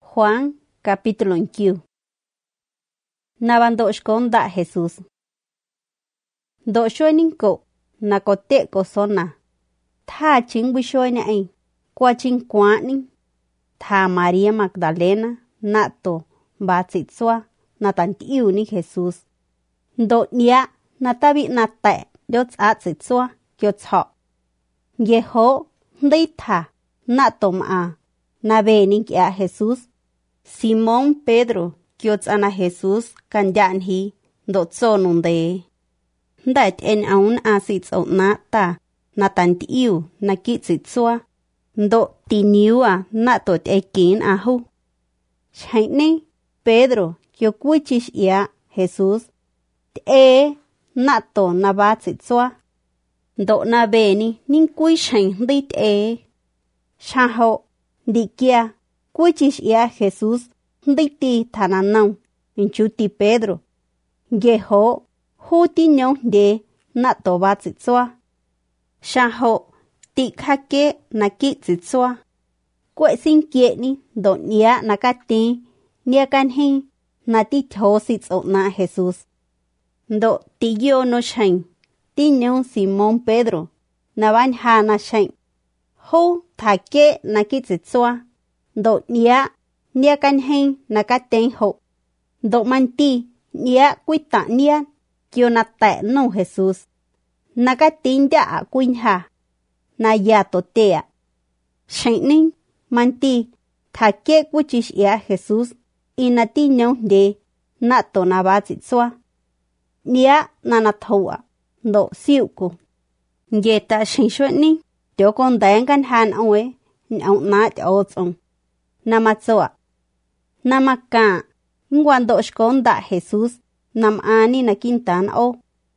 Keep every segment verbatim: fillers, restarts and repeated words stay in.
Juan capítulo once. Nabando shkonda Jesús. Do shoinin ko na kote ko sona. Tha ching bishoina ai. Kwa ching kwani. Tha Maria Magdalena nato batsitswa na tantiu ni Jesús. Do nia na tabi na te do tsatsitswa kyo tso. Yeho ndai tha nato ma na beni kya Jesús. Simón Pedro kyo tsana Jesús kanyan hi do tso nunde. Ndat en aun asits o nata na tantiu na kitsitswa. Do tiniua nato tekin ahu. Shaini Pedro kyo kuichish ya Jesús. Te nato na batsitswa. Do na beni nin kuishen dit e. Shaho dikia kuichish ya Jesús diti tananau inchuti Pedro. Yeho huti nyong de nato batsitswa. Shaho tikake na kitsitswa. Kwe sinkie ni do nia nakati nia kanhi na tithosits o na Jesús. Do tiyo no shen tinyong Simón Pedro na banha na shen. Ho take na kitsitswa. Do nia nia kanhi nakaten ho. Do manti nia kuita nia kyo na te no Jesús. Nakatinda a kuinha. Na yato tea. Shenin manti take kuchish ya Jesús inatinyo de nato na batsitswa. Nia nanathoa do siuku. Yeta shinshweni teo kondengan han awe n'au nat otsong. Namatsoa. Namaka ngwando shkonda Jesús nam ani na kintan o.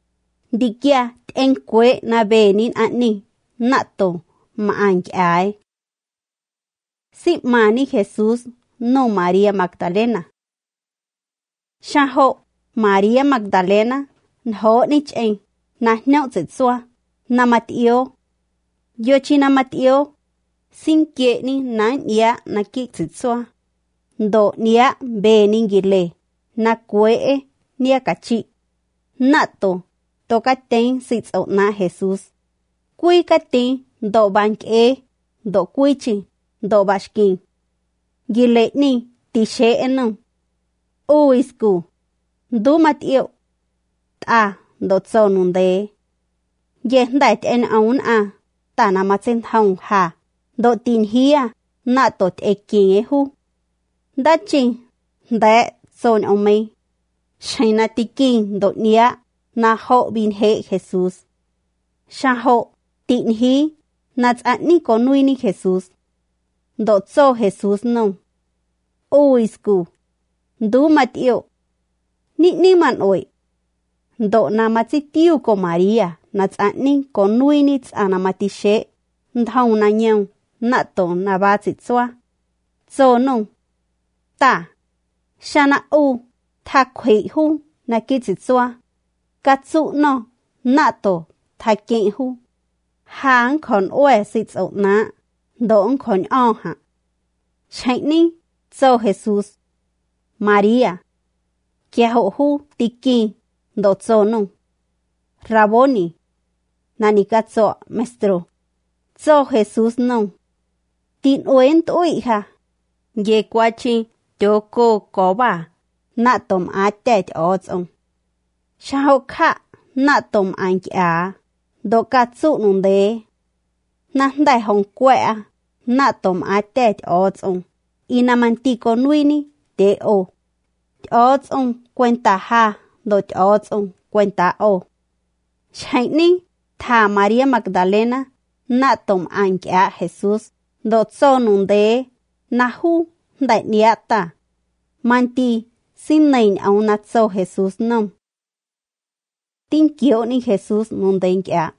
Dikia tenkwe na benin ani. Nato maank ay. Si mani Jesús no Maria Magdalena. Shaho Maria Magdalena nho nich en na nyau tsitswa na matio. Yo chi na matio sin kie ni na nia na ki tsitswa. Do nia be ningile na kwe nia kachi. Nato toka ten sitso na Jesús. Kui kati do bank e do kuichi do bashkin. Gile ni tishe eno. Uisku. Du matio. Ta do tso nunde. Yendat en aun a. Ta na matsen haun ha. Do tin hia. Na tot ekin ehu. Dachi. Da son ome. Shaina tikin do nia. Na ho bin he Jesús. Shaho. Tin hi, nats at ni konui ni Jesús. Do tso Jesús no. Uisku. Du matio. Ni ni man oi. Do na matsitiu ko Maria, nats at ni konui ni tsana matishe. Ndhau na nyau, nato na batsitswa. Tso no. Ta. Shana u, ta kwe hu, na kitsitswa. Katsu no, nato, ta ken hu. Hang kon oe sits o na. Doon kon oha. Shaini, so Jesús. Maria. Kia ho hu tiki. Do tso no. Raboni. Nanikatso mestro. So Jesús no. Tin oen to hija. Ye kwachi. Toko koba. Natom atet otson. Shao ka. Natom ankia. Do katsu nunde. Nandai hong kwea. Natom atet otsong. Inamantiko nuini. Te o. Otsong cuenta ha. Do otsong cuenta o. Shaini. Ta Maria Magdalena. Natom ankia Jesús. Do tso nunde. Nahu. Dai niata. Manti. Sin nain aun natso Jesús nom. Tinkyo ni Jesús nunde nkia.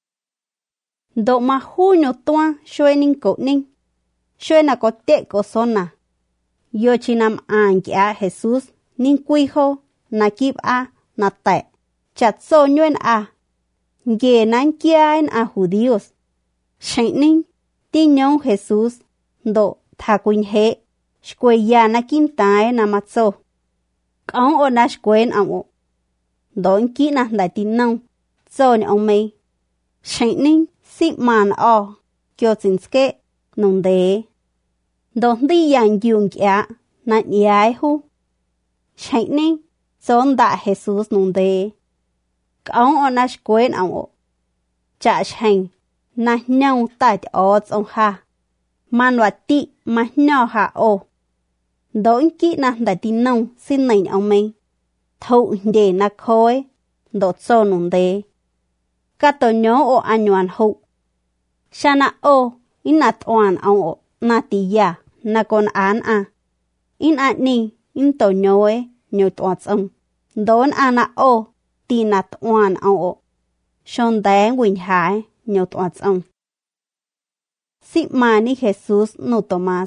Do mahuño tuan shoenin ko nin. Shoena ko te ko sona. Yo chinam ankia Jesús nin kuiho na kip a na te. Chatso nyuen a. Ge nan kiaen a judíos. Shenin tinyon Jesús do thakuin he. Shkwe ya na kim tae na matso. Ông ô na shkwen ông ô. Đón kỹ na đại tin nông. Zo ni ông mây. Shánh ninh xịp màn o. Kyo zin ske nông đế. Đón đi yang yung kia na nhai hu. Shánh ninh zon da Jesus nông đế. Ông ô na shkwen ông ô. Chả shánh na nhau tại ô ông ha. Man wa ti ma nhau ha ô. Đón kỹ na đại tin nông xin nành ông mây. Thâu đề na khôi. Đột xô nông đế. Cả tổ nhớ ô anh hoàn hụ. Xa na ô, in na toan ông ô, na tì ya, na con án à. In ạ ni, in tổ nhớ ấy, nhớ toan xong. Đón à na ô, tì na toan ông ô. Xong đá quỳnh hải, nhớ toan xong. Xịp mà ni Jesus nô Thomas.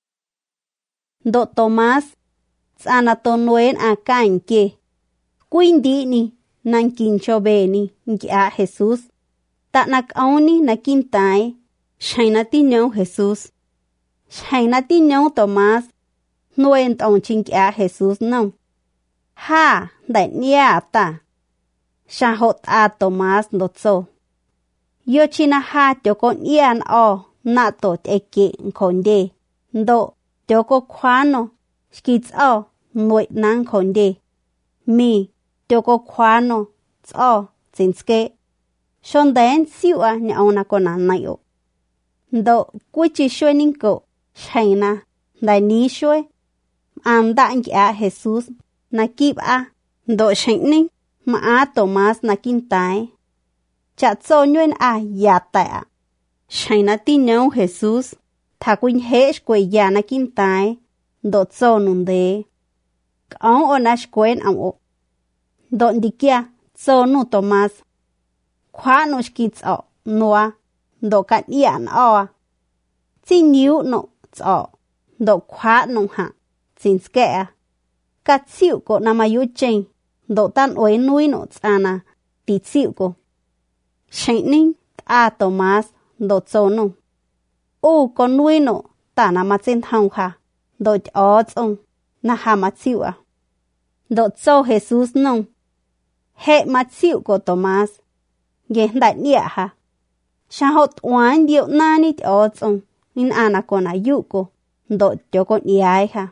Độ Thomas, xa na tôn nuên à cảnh kê. Quỳnh đi ni. Nang kin cho bê ni, kia Jesus. Ta nak ao ni na kin tai, shay na tin nhau Jesus. Shay na tin nhau Thomas, nuên tông chinh kia Jesus nông. Ha, đại nia ta. Sha hot a Thomas đột so. Yo china ha tiêu con ian o, na to te ke con de. Do, tiêu có khoano, skits o, nuôi nang con de. Mi. Tiêu có khóa nó, cho, chính kế. Xong đến xíu à, nhà ông nà con nà này ổ. Độ, quý chỉ xuôi nín cổ, chạy nà, đại ní xuôi. Anh đã kia Jesus, nà kịp à, độ chạy nín, mà á Thomas nà kinh tái. Chả cho nguyên à, dạ tại à. Chạy nà tin nhau Jesus, thà quynh hết quầy dạ nà kinh tái, độ cho nùng đế. Ông ổ nà quên ông ổ. Độn đi kia, cho nụ Thomas. Khóa nụ skits ọ, nua, đổ cạn iạn ọ. Chỉ nhíu nụ, ọ, đổ khóa nụ hạ, chính kẹ. Cả chịu cô nà mà yu chênh, đổ tan uế nuôi nụ chana, tí chịu cô. Chênh ninh, à Thomas, đổ cho nụ. Ô, con nuôi nụ, ta nà mà chênh thong khá, đổ ọ chông, nà hà mà chịu à. Đổ cho Jesus nông. Hệ mà chịu của Thomas. Nghe đại địa hả. Sao hốt oán điệu nà nít ổ chông. Nên à nà con à dụ cô. Đổ cho con ý ai hả.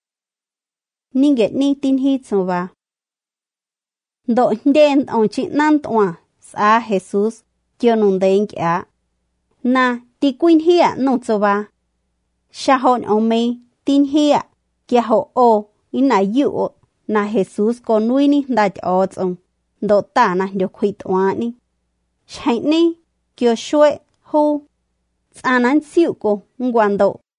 Nên ghét ní tin hít xong vào. Đổ đen ông chị năn tòa. Xa Jesus. Chiều nông đến kìa. Nà tì quyên hìa nông xong vào. Sao hốt ông mê tin hìa. Kìa hổ ô. Nên à dụ na Jesus con nuôi ni đã cho ông. Độ ta na được khuyết hóa ni. Chạy ni, kêu xuôi, hô. Xa nán xịu cô, ngoan độ.